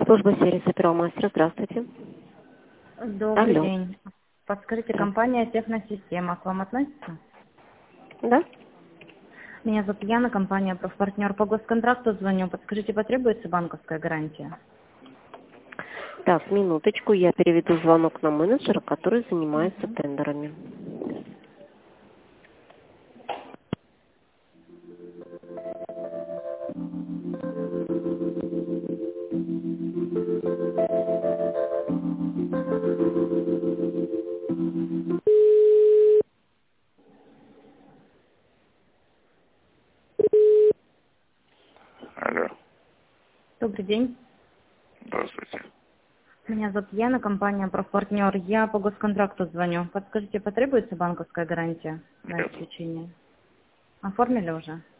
Служба сервиса Первомастера. Здравствуйте. Добрый Алло. день. Подскажите, Здравствуйте. компания «Техносистема» к вам относится? Да? Меня зовут Яна, компания «Профпартнер». По госконтракту звоню. Подскажите, потребуется банковская гарантия? Так, минуточку, я переведу звонок на менеджера, который занимается тендерами. Алло, Добрый день. здравствуйте. Меня зовут Яна, компания «Профпартнер». Я по госконтракту звоню. Подскажите, потребуется банковская гарантия на Нет, исключение? Оформили уже?